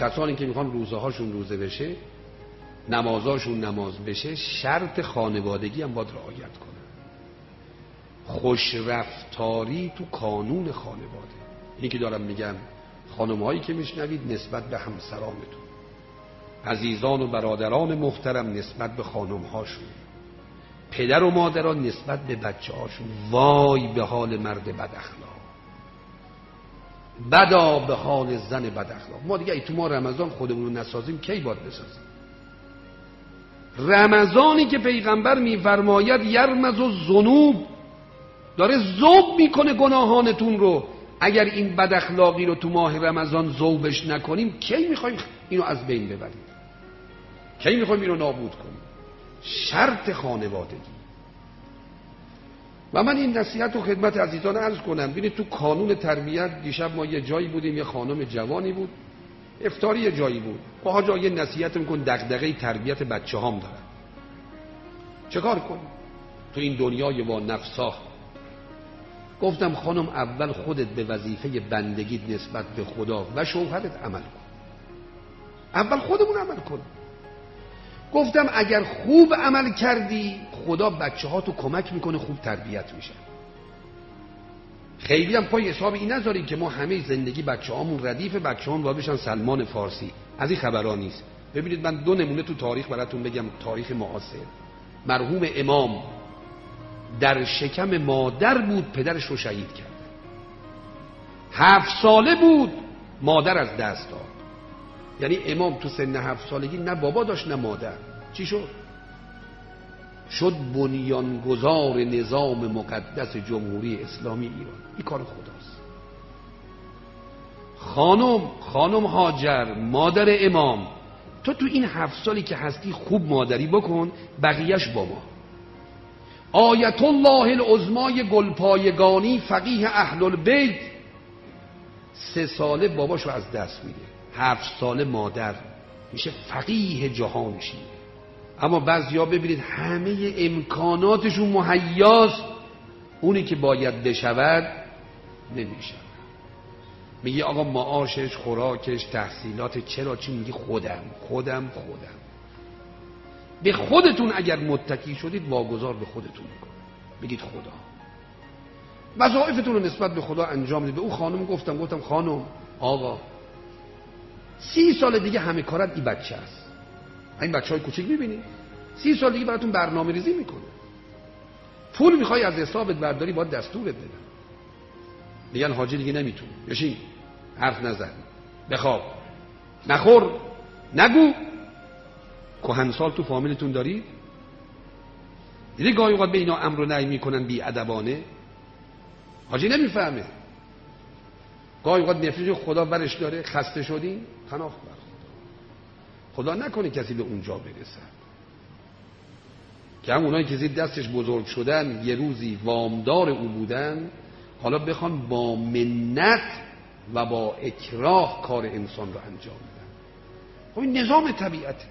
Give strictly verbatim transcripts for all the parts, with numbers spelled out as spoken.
کسانی که میخوان روزه هاشون روزه بشه، نمازاشون نماز بشه، شرط خانوادگی هم باید رعایت کنن. خوش رفتاری تو کانون خانواده. اینی که دارم میگم، خانم هایی که میشنوید نسبت به همسرانتون، عزیزان و برادران محترم نسبت به خانم هاشون، پدر و مادران نسبت به بچه هاشون، وای به حال مرد بد اخلاق، بدا به حال زن بد اخلاق. ما دیگه ای تو ما رمضان خودمون رو نسازیم کی باید بسازیم؟ رمضانی که پیغمبر میفرماید یرمز و ذنوب، داره ذوب میکنه گناهانتون رو. اگر این بد اخلاقی رو تو ماه رمضان ذوبش نکنیم کی میخوایم اینو از بین ببریم؟ کی میخوایم اینو نابود کنیم؟ شرط خانوادگی. و من این نصیحت رو خدمت عزیزان عرض کنم. ببینید تو کانون تربیت، دیشب ما یه جایی بودیم، یه خانم جوانی بود، افطاری یه جایی بود، با جا یه نصیحت میکن دغدغه تربیت بچه هام دارن، چه کار کنیم تو این دنیای با نفسا؟ گفتم خانم، اول خودت به وظیفه بندگیت نسبت به خدا و شوهرت عمل کن. اول خودمون عمل کن. گفتم اگر خوب عمل کردی، خدا بچه ها تو کمک میکنه خوب تربیت میشن. خیلی هم پای حساب این نذارید که ما همه زندگی بچه هامون ردیف بچه هامون باشن سلمان فارسی. از این خبرها نیست. ببینید من دو نمونه تو تاریخ براتون بگم، تاریخ معاصر. مرحوم امام در شکم مادر بود، پدرش رو شهید کرد. هفت ساله بود، مادر از دست داد. یعنی امام تو سن هفت سالگی نه بابا داشت نه مادر. چی شد؟ شد بنیانگذار نظام مقدس جمهوری اسلامی ایران. این کار خداست. خانم خانم هاجر، مادر امام، تو تو این هفت سالی که هستی خوب مادری بکن، بقیهش با ما. آیت الله العظمای گلپایگانی، فقیه اهل البیت، سه ساله باباشو از دست میده، هفت ساله مادر میشه فقیه جهانشی. اما بعضیا ببینید همه امکاناتشون مهیاست، اونی که باید بشود نمیشه. میگی آقا معاشش، خوراکش، تحصیلات، چرا؟ چی میگی؟ خودم خودم خودم. به خودتون اگر متکی شدید، واگذار به خودتون میکنید. بگید خدا، وظایفتون رو نسبت به خدا انجام بدید. به اون خانم گفتم گفتم خانم، آقا سی سال دیگه همه کارت این بچه است. این بچه های کوچیک میبینی سی سال دیگه براتون برنامه ریزی میکنه. پول میخوای از حسابت برداری، باید دستورت بدن. میگن حاجی دیگه نمیتونه، بشین، حرف نزن، بخواب، نخور، نگو. کهنسال تو فامیلتون دارید؟ دیدی گاهی اوقات به اینا امر و نهی میکنن بی ادبانه. حاجی نمیفهمه. گاهی اوقات نفرین خدا برش داره. خسته شدین؟ پناه بر خدا. خدا نکنه کسی به اونجا برسه که هم اونایی که زیر دستش بزرگ شدن، یه روزی وامدار او بودن، حالا بخوان با منت و با اکراه کار انسان رو انجام بدن. خب این نظام طبیعته.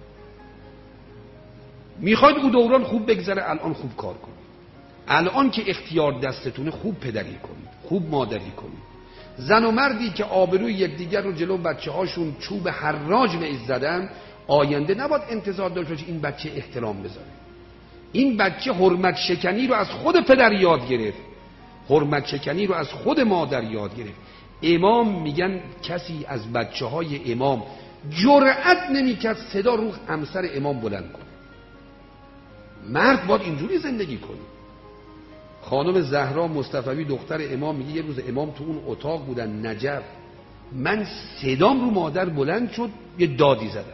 میخواید او دوران خوب بگذره، الان خوب کار کنید. الان که اختیار دستتونه، خوب پدری کنید، خوب مادری کنید. زن و مردی که آبروی یکدیگر رو جلو بچه هاشون چوب حراج وعظ زدن، آینده نباید انتظار داشته باشه این بچه احترام بذاره. این بچه حرمت شکنی رو از خود پدر یاد گرفت، حرمت شکنی رو از خود مادر یاد گرفت. امام میگن کسی از بچه های امام جرأت نمیکرد صدا رو همسر امام بلند کنه. مرد باید اینجوری زندگی کنه. خانم زهرا مصطفوی دختر امام میگه یه روز امام تو اون اتاق بودن نجف، من صدام رو مادر بلند شد، یه دادی زدن.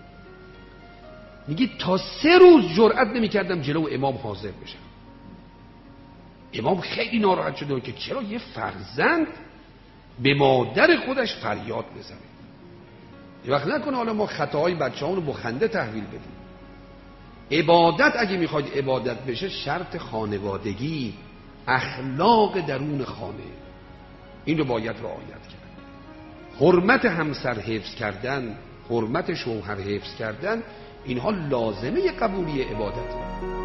میگه تا سه روز جرأت نمیکردم جلو امام حاضر بشم. امام خیلی ناراحت شده که چرا یه فرزند به مادر خودش فریاد بزنه. یه وقت نکنه حالا ما خطاهای بچه‌هامون رو با خنده تحویل بدیم. عبادت اگه میخواید عبادت بشه، شرط خانوادگی، اخلاق درون خانه، این رو باید رعایت کرد. حرمت همسر حفظ کردن، حرمت شوهر حفظ کردن، اینها لازمه قبولی عبادت.